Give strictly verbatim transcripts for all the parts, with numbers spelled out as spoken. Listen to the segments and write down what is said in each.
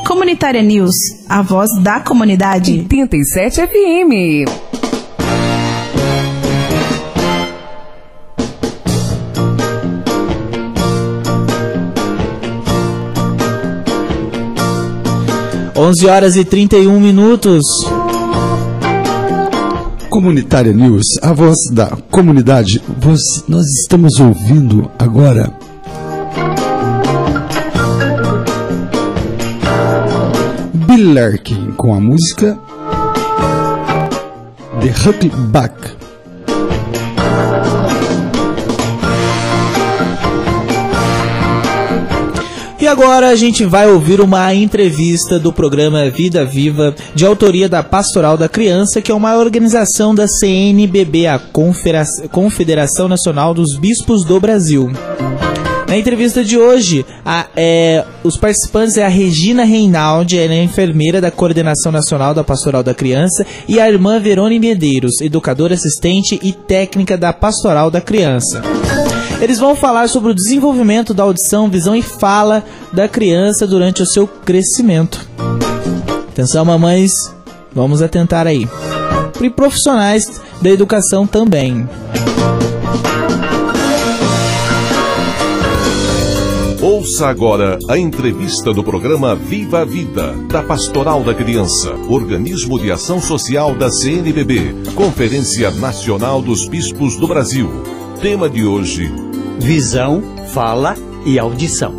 Comunitária News, a voz da comunidade. oitenta e sete F M. onze horas e trinta e um minutos. Comunitária News, a voz da comunidade. Você, nós estamos ouvindo agora Bill Larkin com a música The Huckleback. E agora a gente vai ouvir uma entrevista do programa Vida Viva, de autoria da Pastoral da Criança, que é uma organização da C N B B, a Confederação Nacional dos Bispos do Brasil. Na entrevista de hoje, a, é, os participantes é a Regina Reinaldi, ela é enfermeira da Coordenação Nacional da Pastoral da Criança, e a irmã Verônica Medeiros, educadora assistente e técnica da Pastoral da Criança. Eles vão falar sobre o desenvolvimento da audição, visão e fala da criança durante o seu crescimento. Atenção, mamães, vamos atentar aí. E profissionais da educação também. Ouça agora a entrevista do programa Viva a Vida, da Pastoral da Criança, organismo de ação social da C N B B, Conferência Nacional dos Bispos do Brasil. Tema de hoje: visão, fala e audição.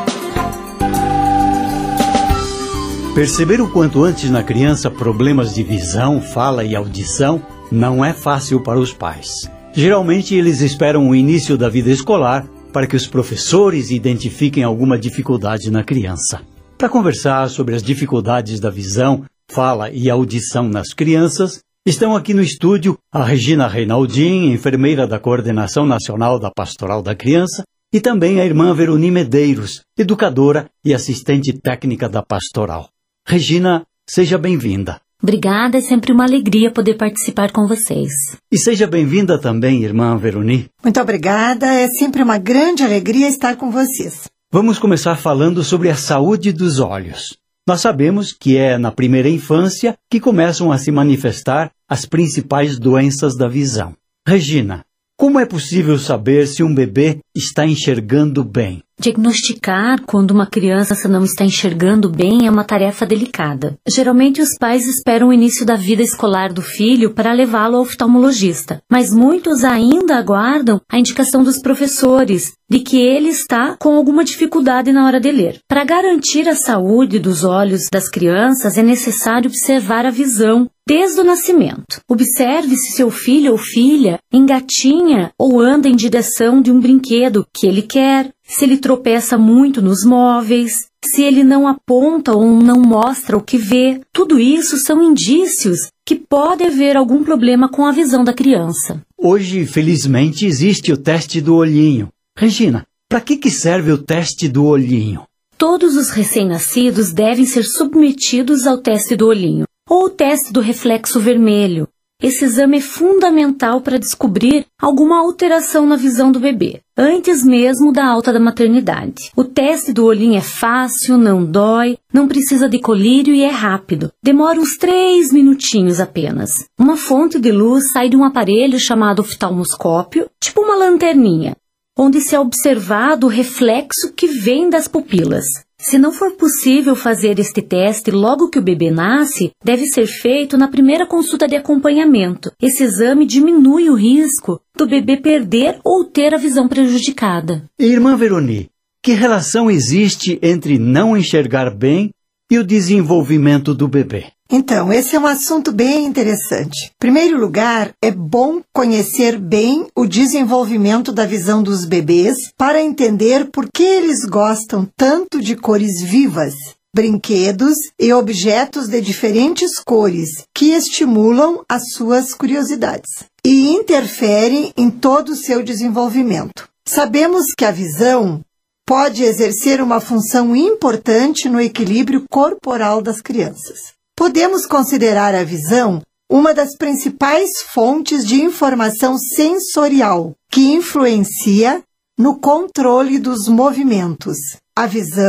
Perceber o quanto antes na criança problemas de visão, fala e audição não é fácil para os pais. Geralmente eles esperam o início da vida escolar para que os professores identifiquem alguma dificuldade na criança. Para conversar sobre as dificuldades da visão, fala e audição nas crianças, estão aqui no estúdio a Regina Reinaldin, enfermeira da Coordenação Nacional da Pastoral da Criança, e também a irmã Verônica Medeiros, educadora e assistente técnica da Pastoral. Regina, seja bem-vinda. Obrigada, é sempre uma alegria poder participar com vocês. E seja bem-vinda também, irmã Verônica. Muito obrigada, é sempre uma grande alegria estar com vocês. Vamos começar falando sobre a saúde dos olhos. Nós sabemos que é na primeira infância que começam a se manifestar as principais doenças da visão. Regina, como é possível saber se um bebê está enxergando bem? Diagnosticar quando uma criança não está enxergando bem é uma tarefa delicada. Geralmente os pais esperam o início da vida escolar do filho para levá-lo ao oftalmologista, mas muitos ainda aguardam a indicação dos professores de que ele está com alguma dificuldade na hora de ler. Para garantir a saúde dos olhos das crianças é necessário observar a visão desde o nascimento. Observe se seu filho ou filha engatinha ou anda em direção de um brinquedo que ele quer, se ele tropeça muito nos móveis, se ele não aponta ou não mostra o que vê. Tudo isso são indícios que pode haver algum problema com a visão da criança. Hoje, felizmente, existe o teste do olhinho. Regina, para que que serve o teste do olhinho? Todos os recém-nascidos devem ser submetidos ao teste do olhinho, ou o teste do reflexo vermelho. Esse exame é fundamental para descobrir alguma alteração na visão do bebê, antes mesmo da alta da maternidade. O teste do olhinho é fácil, não dói, não precisa de colírio e é rápido. Demora uns três minutinhos apenas. Uma fonte de luz sai de um aparelho chamado oftalmoscópio, tipo uma lanterninha, onde se é observado o reflexo que vem das pupilas. Se não for possível fazer este teste logo que o bebê nasce, deve ser feito na primeira consulta de acompanhamento. Esse exame diminui o risco do bebê perder ou ter a visão prejudicada. Irmã Verônica, que relação existe entre não enxergar bem e o desenvolvimento do bebê? Então, esse é um assunto bem interessante. Em primeiro lugar, é bom conhecer bem o desenvolvimento da visão dos bebês para entender por que eles gostam tanto de cores vivas, brinquedos e objetos de diferentes cores que estimulam as suas curiosidades e interferem em todo o seu desenvolvimento. Sabemos que a visão pode exercer uma função importante no equilíbrio corporal das crianças. Podemos considerar a visão uma das principais fontes de informação sensorial que influencia no controle dos movimentos. A visão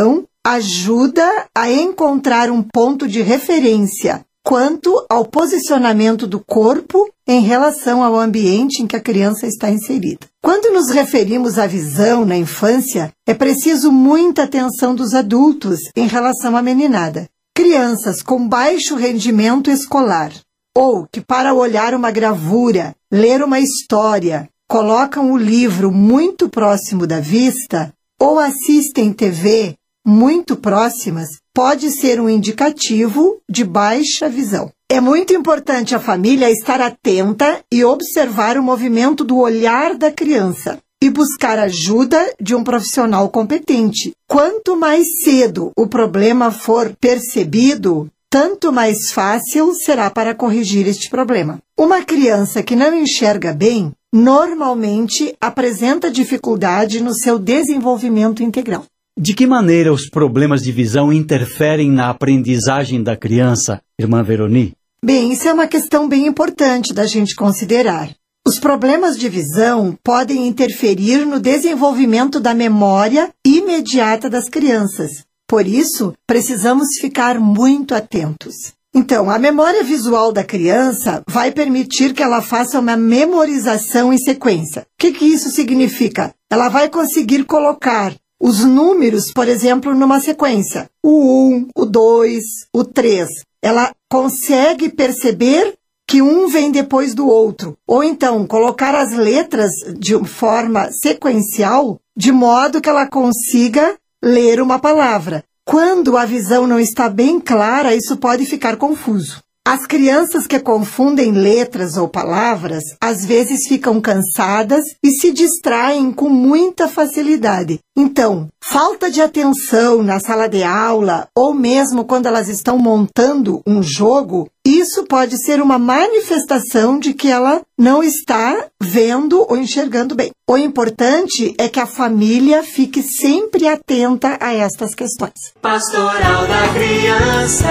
ajuda a encontrar um ponto de referência quanto ao posicionamento do corpo em relação ao ambiente em que a criança está inserida. Quando nos referimos à visão na infância, é preciso muita atenção dos adultos em relação à meninada. Crianças com baixo rendimento escolar, ou que para olhar uma gravura, ler uma história, colocam o livro muito próximo da vista, ou assistem T V muito próximas, pode ser um indicativo de baixa visão. É muito importante a família estar atenta e observar o movimento do olhar da criança e buscar ajuda de um profissional competente. Quanto mais cedo o problema for percebido, tanto mais fácil será para corrigir este problema. Uma criança que não enxerga bem, normalmente apresenta dificuldade no seu desenvolvimento integral. De que maneira os problemas de visão interferem na aprendizagem da criança, irmã Veroni? Bem, isso é uma questão bem importante da gente considerar. Os problemas de visão podem interferir no desenvolvimento da memória imediata das crianças. Por isso, precisamos ficar muito atentos. Então, a memória visual da criança vai permitir que ela faça uma memorização em sequência. O que que isso significa? Ela vai conseguir colocar os números, por exemplo, numa sequência. O um, o dois, o três. Ela consegue perceber que um vem depois do outro. Ou então, colocar as letras de forma sequencial, de modo que ela consiga ler uma palavra. Quando a visão não está bem clara, isso pode ficar confuso. As crianças que confundem letras ou palavras, às vezes ficam cansadas e se distraem com muita facilidade. Então, falta de atenção na sala de aula ou mesmo quando elas estão montando um jogo, isso pode ser uma manifestação de que ela não está vendo ou enxergando bem. O importante é que a família fique sempre atenta a estas questões. Pastoral da Criança,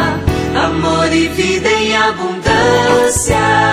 amor e vida em abundância.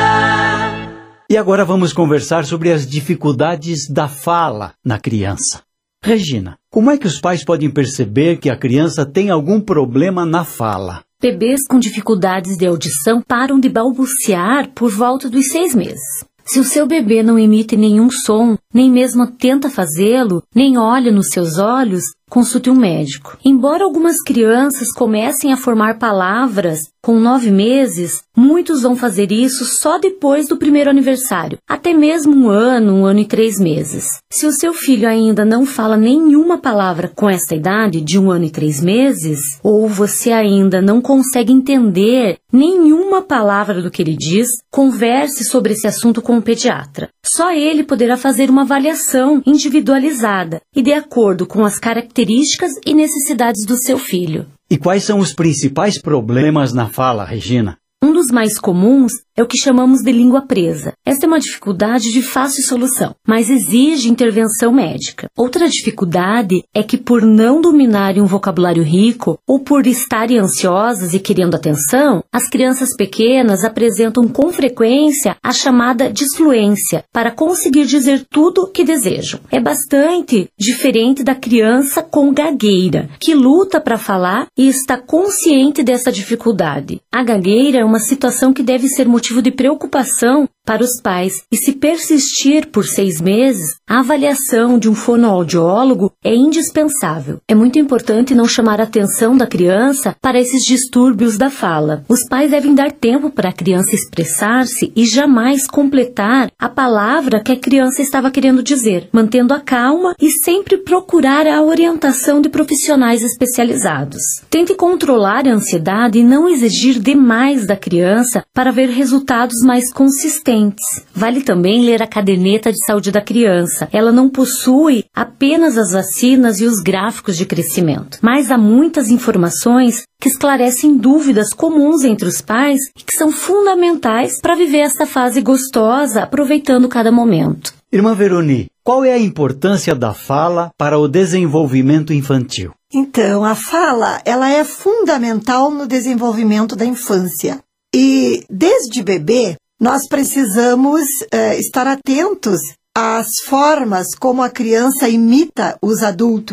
E agora vamos conversar sobre as dificuldades da fala na criança. Regina, como é que os pais podem perceber que a criança tem algum problema na fala? Bebês com dificuldades de audição param de balbuciar por volta dos seis meses. Se o seu bebê não emite nenhum som, nem mesmo tenta fazê-lo, nem olha nos seus olhos, consulte um médico. Embora algumas crianças comecem a formar palavras com nove meses, muitos vão fazer isso só depois do primeiro aniversário, até mesmo um ano, um ano e três meses. Se o seu filho ainda não fala nenhuma palavra com essa idade, de um ano e três meses, ou você ainda não consegue entender nenhuma palavra do que ele diz, converse sobre esse assunto com o pediatra. Só ele poderá fazer uma avaliação individualizada e de acordo com as características e necessidades do seu filho. E quais são os principais problemas na fala, Regina? Um dos mais comuns é o que chamamos de língua presa. Esta é uma dificuldade de fácil solução, mas exige intervenção médica. Outra dificuldade é que, por não dominarem um vocabulário rico ou por estarem ansiosas e querendo atenção, as crianças pequenas apresentam com frequência a chamada disfluência para conseguir dizer tudo o que desejam. É bastante diferente da criança com gagueira, que luta para falar e está consciente dessa dificuldade. A gagueira é uma situação que deve ser motivo de preocupação para os pais, e se persistir por seis meses, a avaliação de um fonoaudiólogo é indispensável. É muito importante não chamar a atenção da criança para esses distúrbios da fala. Os pais devem dar tempo para a criança expressar-se e jamais completar a palavra que a criança estava querendo dizer, mantendo a calma e sempre procurar a orientação de profissionais especializados. Tente controlar a ansiedade e não exigir demais da criança para ver resultados mais consistentes. Vale também ler a caderneta de saúde da criança. Ela não possui apenas as vacinas e os gráficos de crescimento, mas há muitas informações que esclarecem dúvidas comuns entre os pais e que são fundamentais para viver esta fase gostosa, aproveitando cada momento. Irmã Veroni, qual é a importância da fala para o desenvolvimento infantil? Então, a fala, ela é fundamental no desenvolvimento da infância. E desde bebê, nós precisamos eh, estar atentos às formas como a criança imita os adultos.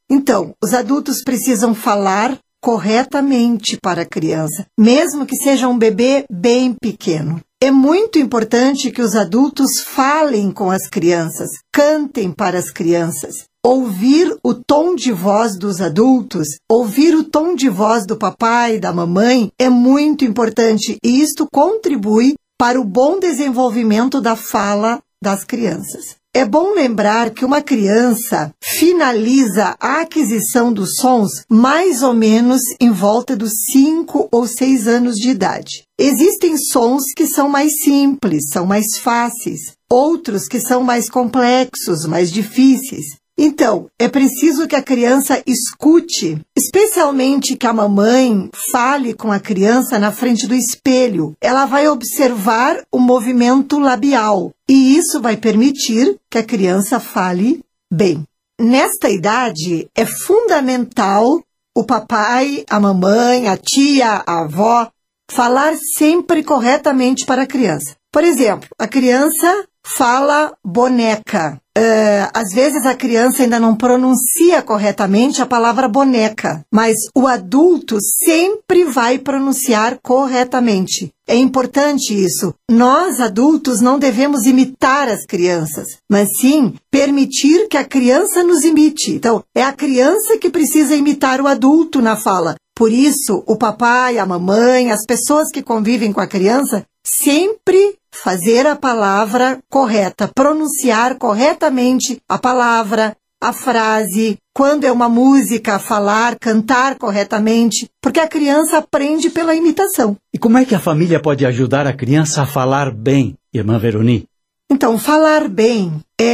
Então, os adultos precisam falar corretamente para a criança, mesmo que seja um bebê bem pequeno. É muito importante que os adultos falem com as crianças, cantem para as crianças. Ouvir o tom de voz dos adultos, ouvir o tom de voz do papai, da mamãe, é muito importante e isto contribui para o bom desenvolvimento da fala das crianças. É bom lembrar que uma criança finaliza a aquisição dos sons mais ou menos em volta dos cinco ou seis anos de idade. Existem sons que são mais simples, são mais fáceis, outros que são mais complexos, mais difíceis. Então, é preciso que a criança escute, especialmente que a mamãe fale com a criança na frente do espelho. Ela vai observar o movimento labial e isso vai permitir que a criança fale bem. Nesta idade, é fundamental o papai, a mamãe, a tia, a avó falar sempre corretamente para a criança. Por exemplo, a criança fala boneca. Uh, às vezes a criança ainda não pronuncia corretamente a palavra boneca, mas o adulto sempre vai pronunciar corretamente. É importante isso. Nós, adultos, não devemos imitar as crianças, mas sim permitir que a criança nos imite. Então, é a criança que precisa imitar o adulto na fala. Por isso, o papai, a mamãe, as pessoas que convivem com a criança, sempre fazer a palavra correta, pronunciar corretamente a palavra, a frase, quando é uma música, falar, cantar corretamente, porque a criança aprende pela imitação. E como é que a família pode ajudar a criança a falar bem, irmã Veroni? Então, falar bem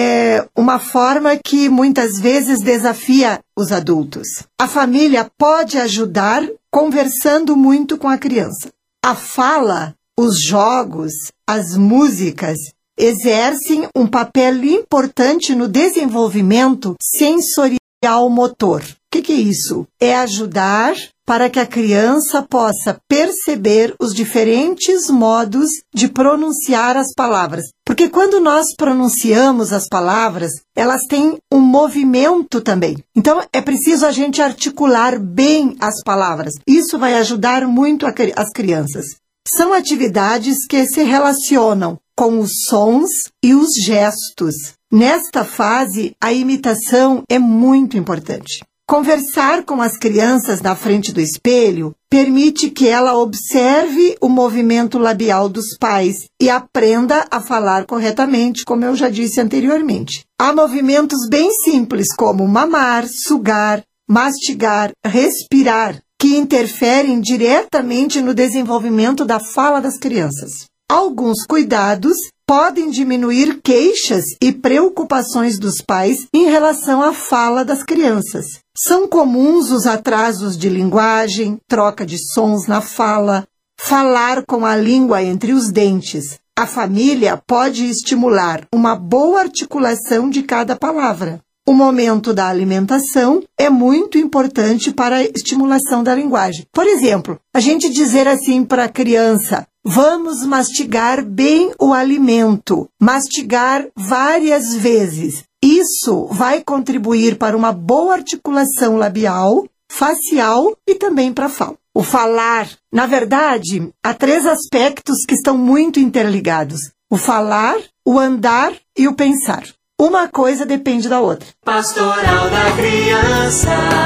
é uma forma que muitas vezes desafia os adultos. A família pode ajudar conversando muito com a criança. A fala, os jogos, as músicas exercem um papel importante no desenvolvimento sensorial motor. O que, que é isso? É ajudar para que a criança possa perceber os diferentes modos de pronunciar as palavras. Porque quando nós pronunciamos as palavras, elas têm um movimento também. Então, é preciso a gente articular bem as palavras. Isso vai ajudar muito a, as crianças. São atividades que se relacionam com os sons e os gestos. Nesta fase, a imitação é muito importante. Conversar com as crianças na frente do espelho permite que ela observe o movimento labial dos pais e aprenda a falar corretamente, como eu já disse anteriormente. Há movimentos bem simples como mamar, sugar, mastigar, respirar, que interferem diretamente no desenvolvimento da fala das crianças. Alguns cuidados podem diminuir queixas e preocupações dos pais em relação à fala das crianças. São comuns os atrasos de linguagem, troca de sons na fala, falar com a língua entre os dentes. A família pode estimular uma boa articulação de cada palavra. O momento da alimentação é muito importante para a estimulação da linguagem. Por exemplo, a gente dizer assim para a criança: vamos mastigar bem o alimento, mastigar várias vezes. Isso vai contribuir para uma boa articulação labial, facial e também para a fala. O falar, na verdade, há três aspectos que estão muito interligados: o falar, o andar e o pensar. Uma coisa depende da outra. Pastoral da Criança,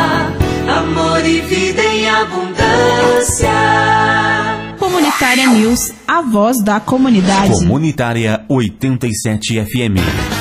amor e vida em abundância. Comunitária News, a voz da comunidade. Comunitária oitenta e sete F M.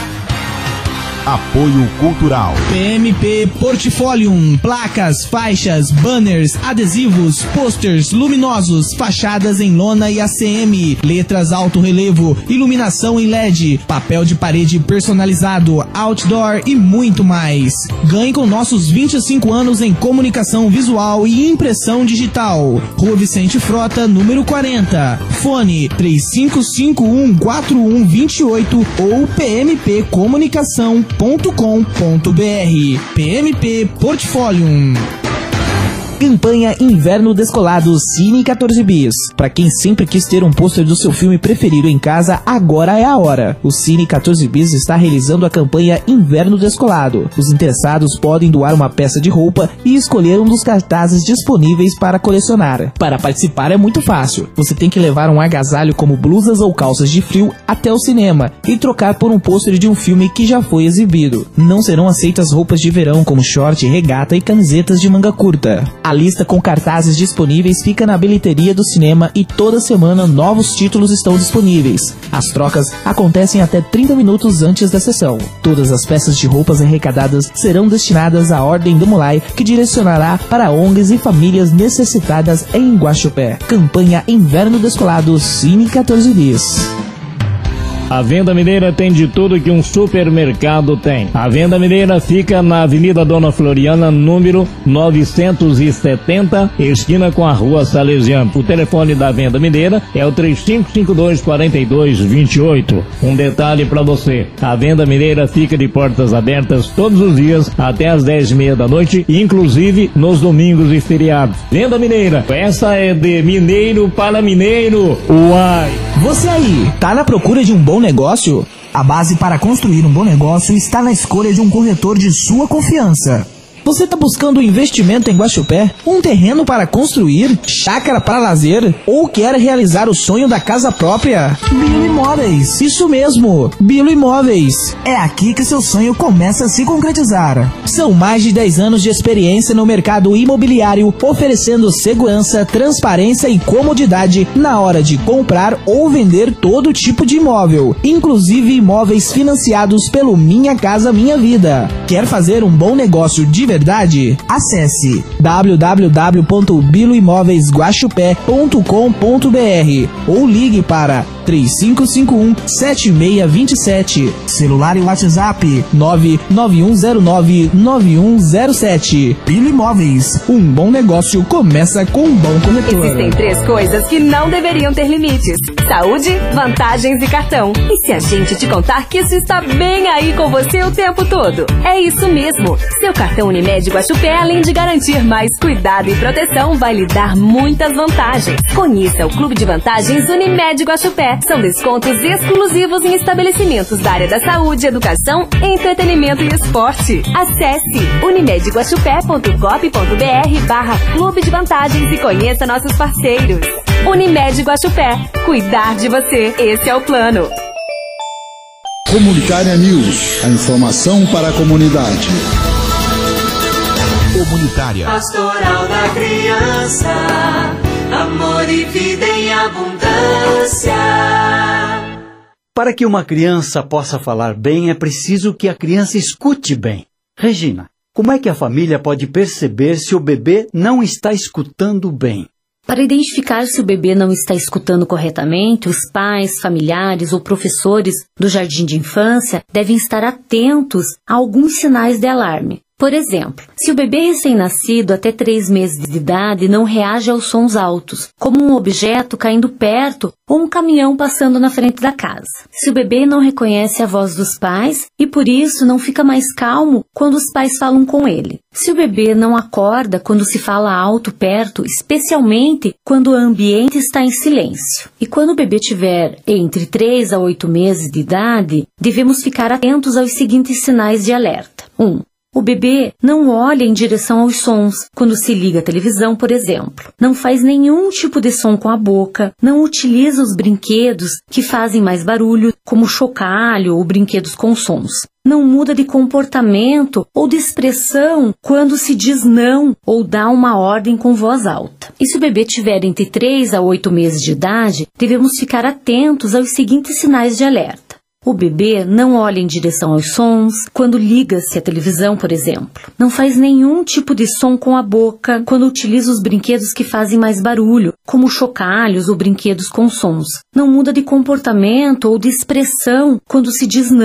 Apoio Cultural. P M P Portfolium, placas, faixas, banners, adesivos, posters luminosos, fachadas em lona e A C M, letras alto relevo, iluminação em L E D, papel de parede personalizado, outdoor e muito mais. Ganhe com nossos vinte e cinco anos em comunicação visual e impressão digital. Rua Vicente Frota, número quarenta. Fone três cinco cinco um quatro um dois oito ou p m p comunicação ponto com ponto b r. P M P Portfolium. Campanha Inverno Descolado Cine quatorze bis. Para quem sempre quis ter um pôster do seu filme preferido em casa, agora é a hora. O Cine quatorze bis está realizando a campanha Inverno Descolado. Os interessados podem doar uma peça de roupa e escolher um dos cartazes disponíveis para colecionar. Para participar é muito fácil. Você tem que levar um agasalho como blusas ou calças de frio até o cinema e trocar por um pôster de um filme que já foi exibido. Não serão aceitas roupas de verão como short, regata e camisetas de manga curta. A lista com cartazes disponíveis fica na bilheteria do cinema e toda semana novos títulos estão disponíveis. As trocas acontecem até trinta minutos antes da sessão. Todas as peças de roupas arrecadadas serão destinadas à Ordem do Molai, que direcionará para O N Gs e famílias necessitadas em Guaxupé. Campanha Inverno Descolado Cine quatorze bis. A Venda Mineira tem de tudo que um supermercado tem. A Venda Mineira fica na Avenida Dona Floriana, número novecentos e setenta, esquina com a Rua Salesiano. O telefone da Venda Mineira é o três cinco cinco dois, quatro dois dois oito. Um detalhe para você: a Venda Mineira fica de portas abertas todos os dias até as dez e meia da noite, inclusive nos domingos e feriados. Venda Mineira, essa é de mineiro para mineiro. Uai! Você aí, tá na procura de um bom negócio? A base para construir um bom negócio está na escolha de um corretor de sua confiança. Você está buscando um investimento em Guaxupé? Um terreno para construir? Chácara para lazer? Ou quer realizar o sonho da casa própria? Bilo Imóveis, isso mesmo, Bilo Imóveis. É aqui que seu sonho começa a se concretizar. São mais de dez anos de experiência no mercado imobiliário, oferecendo segurança, transparência e comodidade na hora de comprar ou vender todo tipo de imóvel, inclusive imóveis financiados pelo Minha Casa Minha Vida. Quer fazer um bom negócio de verdade? Acesse w w w ponto bilo imóveis guaxupé ponto com ponto b r ou ligue para três cinco cinco um, sete seis dois sete. Celular e WhatsApp nove nove um zero nove, nove um zero sete. Bilo Imóveis, um bom negócio começa com um bom corretor. Existem três coisas que não deveriam ter limites: saúde, vantagens e cartão. E se a gente te contar que isso está bem aí com você o tempo todo? É isso mesmo. Seu cartão Unimed Guaxupé, além de garantir mais cuidado e proteção, vai lhe dar muitas vantagens. Conheça o Clube de Vantagens Unimed Guaxupé. São descontos exclusivos em estabelecimentos da área da saúde, educação, entretenimento e esporte. Acesse unimedguaxupé ponto gov ponto br barra Clube de Vantagens e conheça nossos parceiros. Unimed Guaxupé. Cuidar de você, esse é o plano. Comunitária News, a informação para a comunidade. Comunitária. Pastoral da Criança, amor e vida em abundância. Para que uma criança possa falar bem, é preciso que a criança escute bem. Regina, como é que a família pode perceber se o bebê não está escutando bem? Para identificar se o bebê não está escutando corretamente, os pais, familiares ou professores do jardim de infância devem estar atentos a alguns sinais de alarme. Por exemplo, se o bebê recém-nascido até três meses de idade não reage aos sons altos, como um objeto caindo perto ou um caminhão passando na frente da casa. Se o bebê não reconhece a voz dos pais e por isso não fica mais calmo quando os pais falam com ele. Se o bebê não acorda quando se fala alto perto, especialmente quando o ambiente está em silêncio. E quando o bebê tiver entre três a oito meses de idade, devemos ficar atentos aos seguintes sinais de alerta. um. O bebê não olha em direção aos sons quando se liga à televisão, por exemplo. Não faz nenhum tipo de som com a boca, não utiliza os brinquedos que fazem mais barulho, como chocalho ou brinquedos com sons. Não muda de comportamento ou de expressão quando se diz não ou dá uma ordem com voz alta. E se o bebê tiver entre três a oito meses de idade, devemos ficar atentos aos seguintes sinais de alerta. O bebê não olha em direção aos sons quando liga-se à televisão, por exemplo. Não faz nenhum tipo de som com a boca quando utiliza os brinquedos que fazem mais barulho, como chocalhos ou brinquedos com sons. Não muda de comportamento ou de expressão quando se diz não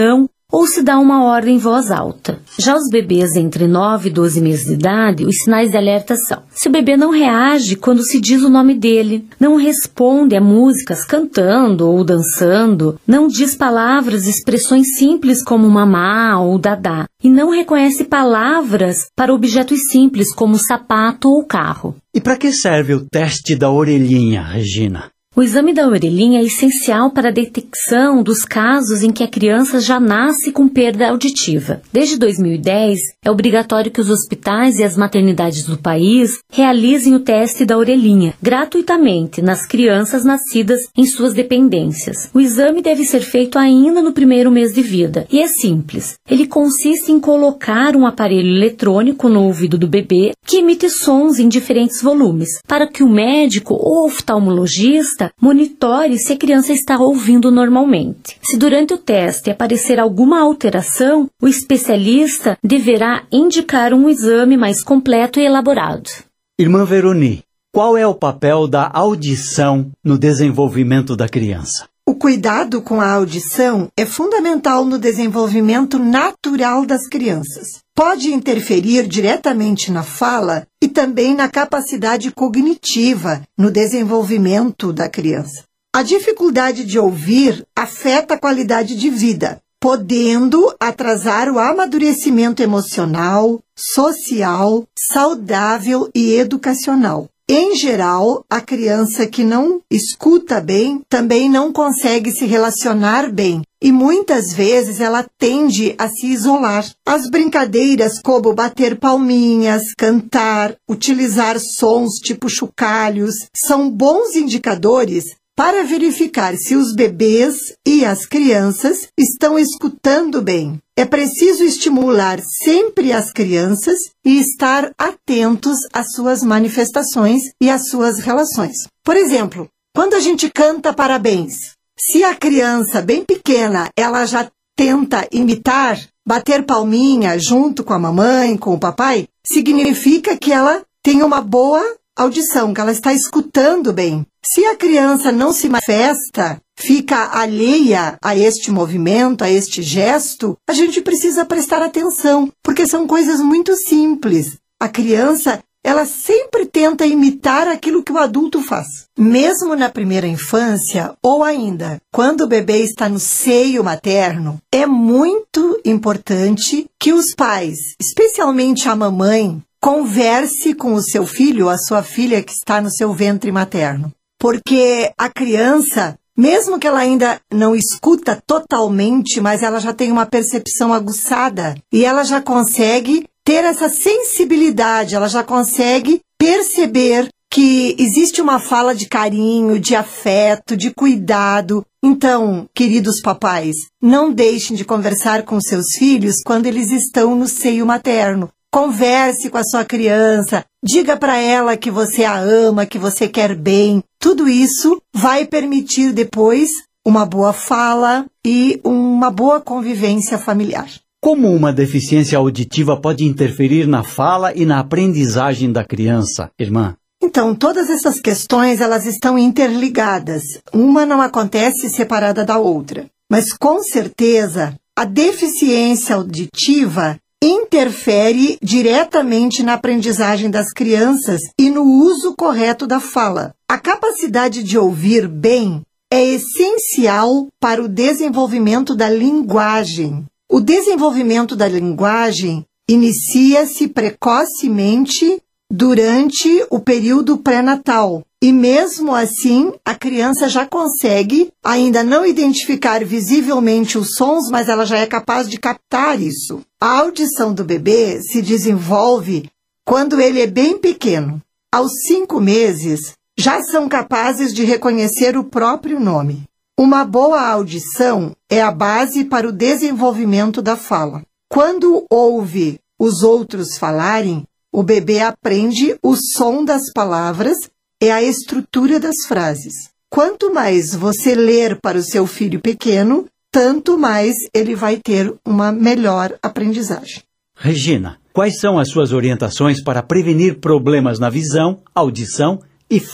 ou se dá uma ordem em voz alta. Já os bebês entre nove e doze meses de idade, os sinais de alerta são: se o bebê não reage quando se diz o nome dele, não responde a músicas cantando ou dançando, não diz palavras e expressões simples como mamá ou dadá, e não reconhece palavras para objetos simples como sapato ou carro. E para que serve o teste da orelhinha, Regina? O exame da orelhinha é essencial para a detecção dos casos em que a criança já nasce com perda auditiva. Desde dois mil e dez, é obrigatório que os hospitais e as maternidades do país realizem o teste da orelhinha gratuitamente nas crianças nascidas em suas dependências. O exame deve ser feito ainda no primeiro mês de vida e é simples. Ele consiste em colocar um aparelho eletrônico no ouvido do bebê que emite sons em diferentes volumes, para que o médico ou oftalmologista monitore se a criança está ouvindo normalmente. Se durante o teste aparecer alguma alteração, o especialista deverá indicar um exame mais completo e elaborado. Irmã Veroni, qual é o papel da audição no desenvolvimento da criança? O cuidado com a audição é fundamental no desenvolvimento natural das crianças. Pode interferir diretamente na fala e também na capacidade cognitiva, no desenvolvimento da criança. A dificuldade de ouvir afeta a qualidade de vida, podendo atrasar o amadurecimento emocional, social, saudável e educacional. Em geral, a criança que não escuta bem também não consegue se relacionar bem e muitas vezes ela tende a se isolar. As brincadeiras como bater palminhas, cantar, utilizar sons tipo chocalhos são bons indicadores para verificar se os bebês e as crianças estão escutando bem. É preciso estimular sempre as crianças e estar atentos às suas manifestações e às suas relações. Por exemplo, quando a gente canta parabéns, se a criança bem pequena, ela já tenta imitar, bater palminha junto com a mamãe, com o papai, significa que ela tem uma boa audição, que ela está escutando bem. Se a criança não se manifesta, fica alheia a este movimento, a este gesto, a gente precisa prestar atenção, porque são coisas muito simples. A criança, ela sempre tenta imitar aquilo que o adulto faz. Mesmo na primeira infância, ou ainda quando o bebê está no seio materno, é muito importante que os pais, especialmente a mamãe, converse com o seu filho ou a sua filha que está no seu ventre materno. Porque a criança, mesmo que ela ainda não escuta totalmente, mas ela já tem uma percepção aguçada e ela já consegue ter essa sensibilidade, ela já consegue perceber que existe uma fala de carinho, de afeto, de cuidado. Então, queridos papais, não deixem de conversar com seus filhos quando eles estão no seio materno. Converse com a sua criança, diga para ela que você a ama, que você quer bem. Tudo isso vai permitir depois uma boa fala e uma boa convivência familiar. Como uma deficiência auditiva pode interferir na fala e na aprendizagem da criança, irmã? Então, todas essas questões, elas estão interligadas. Uma não acontece separada da outra. Mas, com certeza, a deficiência auditiva interfere diretamente na aprendizagem das crianças e no uso correto da fala. A capacidade de ouvir bem é essencial para o desenvolvimento da linguagem. O desenvolvimento da linguagem inicia-se precocemente durante o período pré-natal. E mesmo assim, a criança já consegue ainda não identificar visivelmente os sons, mas ela já é capaz de captar isso. A audição do bebê se desenvolve quando ele é bem pequeno. Aos cinco meses, já são capazes de reconhecer o próprio nome. Uma boa audição é a base para o desenvolvimento da fala. Quando ouve os outros falarem, o bebê aprende o som das palavras e a estrutura das frases. Quanto mais você ler para o seu filho pequeno, tanto mais ele vai ter uma melhor aprendizagem. Regina, quais são as suas orientações para prevenir problemas na visão, audição e fala?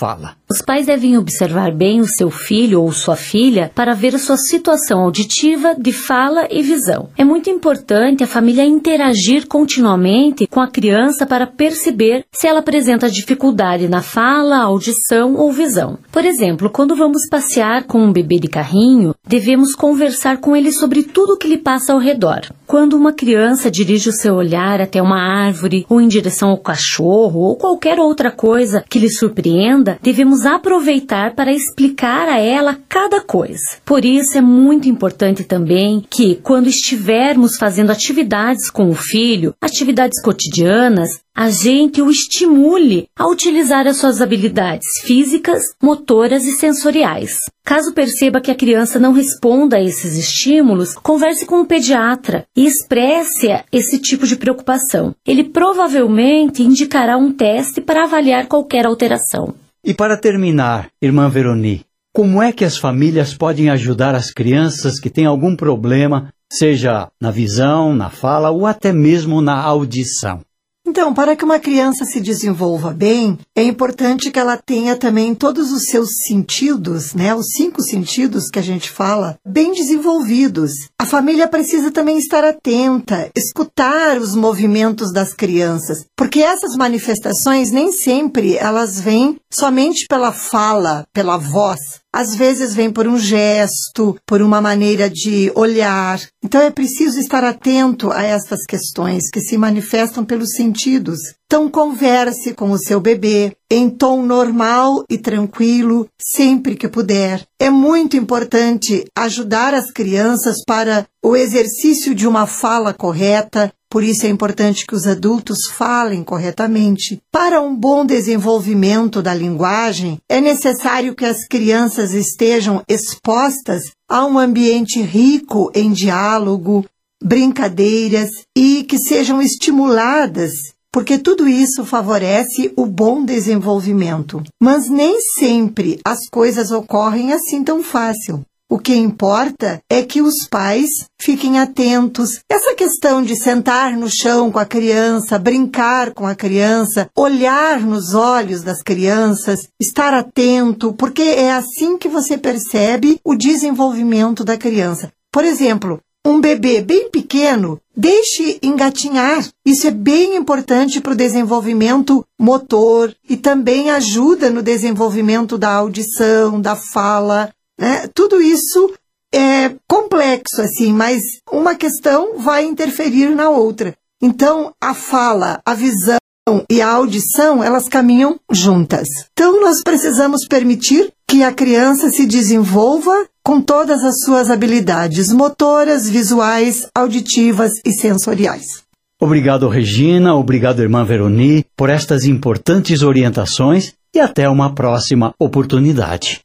Os pais devem observar bem o seu filho ou sua filha para ver a sua situação auditiva, de fala e visão. É muito importante a família interagir continuamente com a criança para perceber se ela apresenta dificuldade na fala, audição ou visão. Por exemplo, quando vamos passear com um bebê de carrinho, devemos conversar com ele sobre tudo o que lhe passa ao redor. Quando uma criança dirige o seu olhar até uma árvore ou em direção ao cachorro ou qualquer outra coisa que lhe surpreenda, devemos aproveitar para explicar a ela cada coisa. Por isso é muito importante também que, quando estivermos fazendo atividades com o filho, atividades cotidianas, a gente o estimule a utilizar as suas habilidades físicas, motoras e sensoriais. Caso perceba que a criança não responda a esses estímulos, converse com o pediatra e expresse esse tipo de preocupação. Ele provavelmente indicará um teste para avaliar qualquer alteração. E para terminar, irmã Veroni, como é que as famílias podem ajudar as crianças que têm algum problema, seja na visão, na fala ou até mesmo na audição? Então, para que uma criança se desenvolva bem, é importante que ela tenha também todos os seus sentidos, né, os cinco sentidos que a gente fala, bem desenvolvidos. A família precisa também estar atenta, escutar os movimentos das crianças, porque essas manifestações nem sempre elas vêm somente pela fala, pela voz. Às vezes vem por um gesto, por uma maneira de olhar. Então é preciso estar atento a estas questões que se manifestam pelos sentidos. Então converse com o seu bebê em tom normal e tranquilo, sempre que puder. É muito importante ajudar as crianças para o exercício de uma fala correta. Por isso é importante que os adultos falem corretamente. Para um bom desenvolvimento da linguagem, é necessário que as crianças estejam expostas a um ambiente rico em diálogo, brincadeiras e que sejam estimuladas, porque tudo isso favorece o bom desenvolvimento. Mas nem sempre as coisas ocorrem assim tão fácil. O que importa é que os pais fiquem atentos. Essa questão de sentar no chão com a criança, brincar com a criança, olhar nos olhos das crianças, estar atento, porque é assim que você percebe o desenvolvimento da criança. Por exemplo, um bebê bem pequeno, deixe engatinhar. Isso é bem importante para o desenvolvimento motor e também ajuda no desenvolvimento da audição, da fala. Né? Tudo isso é complexo, assim, mas uma questão vai interferir na outra. Então, a fala, a visão e a audição, elas caminham juntas. Então, nós precisamos permitir que a criança se desenvolva com todas as suas habilidades motoras, visuais, auditivas e sensoriais. Obrigado, Regina, obrigado, irmã Veroni, por estas importantes orientações e até uma próxima oportunidade.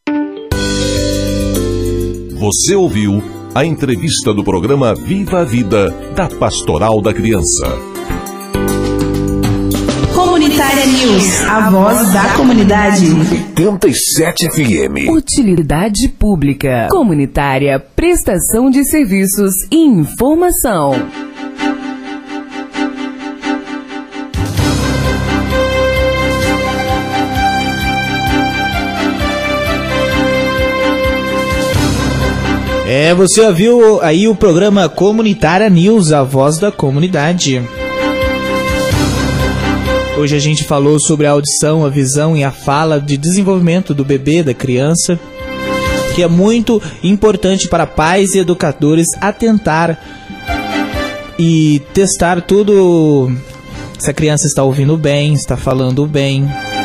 Você ouviu a entrevista do programa Viva a Vida, da Pastoral da Criança. Comunitária News, a voz da comunidade. oitenta e sete F M. Utilidade pública, comunitária, prestação de serviços e informação. É, você ouviu aí o programa Comunitária News, a voz da comunidade. Hoje a gente falou sobre a audição, a visão e a fala de desenvolvimento do bebê, da criança, que é muito importante para pais e educadores atentar e testar tudo, se a criança está ouvindo bem, está falando bem.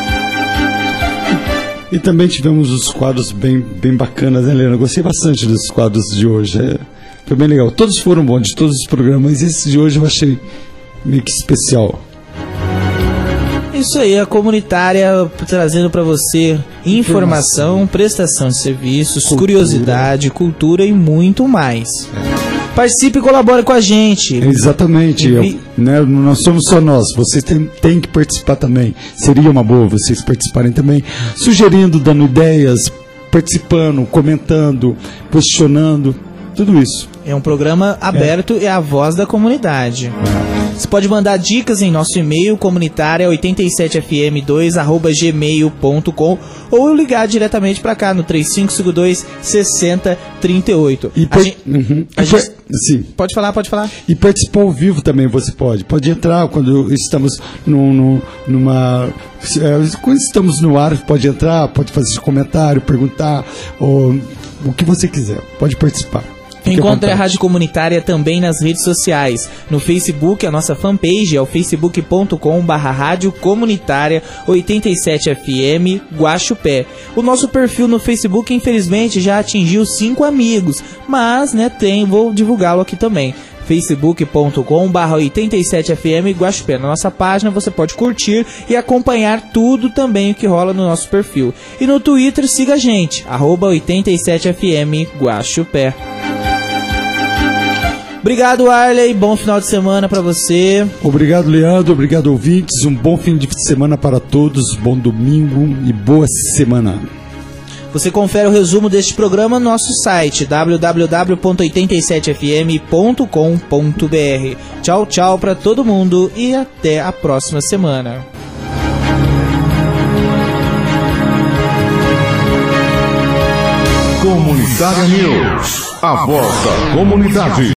E também tivemos os quadros bem, bem bacanas, né, Helena? Gostei bastante dos quadros de hoje. É, foi bem legal. Todos foram bons, de todos os programas, mas esse de hoje eu achei meio que especial. Isso aí, a comunitária trazendo para você informação, informação, prestação de serviços, cultura. curiosidade, cultura e muito mais. É. Participe e colabore com a gente. Exatamente. Eu, né, não somos só nós. Vocês têm, têm que participar também. Seria uma boa vocês participarem também. Sugerindo, dando ideias, participando, comentando, posicionando. Tudo isso. É um programa aberto é. e a voz da comunidade. É. Você pode mandar dicas em nosso e-mail comunitária oitenta e sete f m dois arroba gmail ponto com ou ligar diretamente para cá no três cinco cinco dois, seis zero três oito. E a per... gente... uhum. a e gente... per... Sim. Pode falar, pode falar. E participar ao vivo também você pode. Pode entrar quando estamos num, num, numa... É, quando estamos no ar, pode entrar, pode fazer comentário, perguntar, ou, o que você quiser. Pode participar. Encontre a Rádio Comunitária também nas redes sociais. No Facebook, a nossa fanpage é o facebook ponto com barra Rádio Comunitária oitenta e sete F M Guaxupé. O nosso perfil no Facebook, infelizmente, já atingiu cinco amigos, mas, né, tem, vou divulgá-lo aqui também. facebook ponto com barra oitenta e sete F M Guaxupé. Na nossa página você pode curtir e acompanhar tudo também o que rola no nosso perfil. E no Twitter, siga a gente, arroba oitenta e sete F M Guaxupé. Obrigado, Arley. Bom final de semana para você. Obrigado, Leandro. Obrigado, ouvintes. Um bom fim de semana para todos. Bom domingo e boa semana. Você confere o resumo deste programa no nosso site w w w ponto oitenta e sete f m ponto com ponto b r. Tchau, tchau para todo mundo e até a próxima semana. Comunitária News, a voz da comunidade.